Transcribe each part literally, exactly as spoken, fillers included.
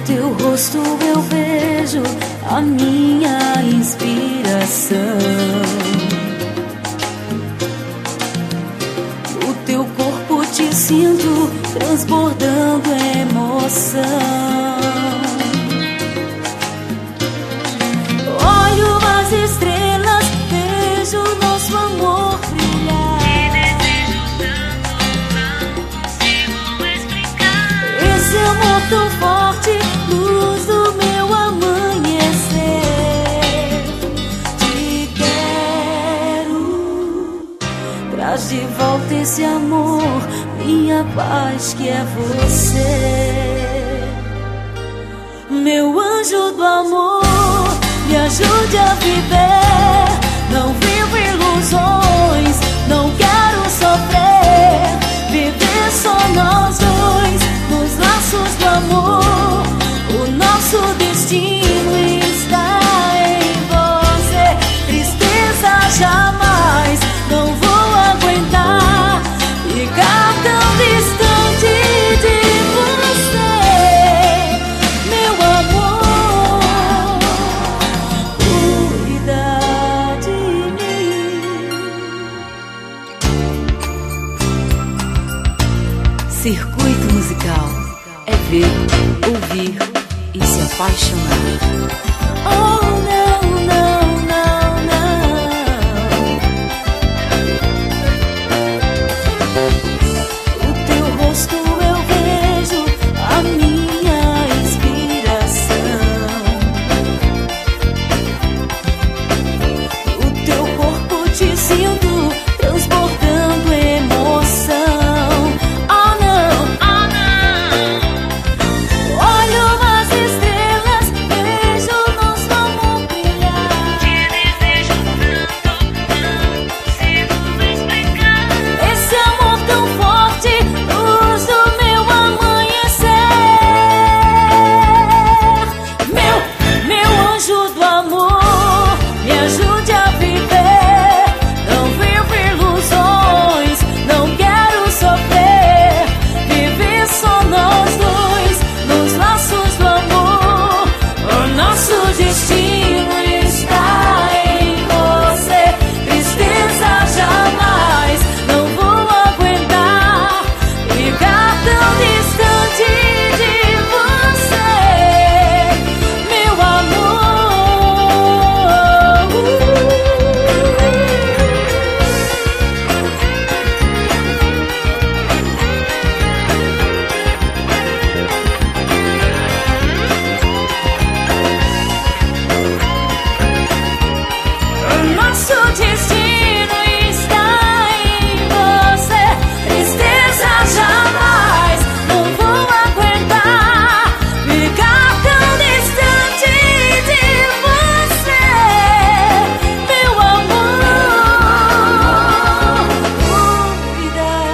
teu rosto eu vejo a minha inspiração. No teu corpo te sinto transbordando emoção. Olho as estrelas, vejo nosso amor brilhar. Esse amor tão forte, luz do meu amanhecer. Te quero, traz de volta esse amor, minha paz que é você. Meu anjo do amor, me ajude a viver. Não vivo ilusões, não quero sofrer. Viver só nós dois, nos laços do amor. O nosso destino está em você. Tristeza jamais, não vou aguentar ficar tão distante de você. Meu amor, cuida de mim. Circuito musical é ver, ouvir e se apaixonar. Oh, não, não, não, não. O teu rosto eu vejo a minha inspiração. O teu corpo te sinto transbordando emoção.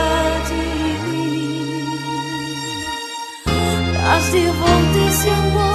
Traz de volta esse amor.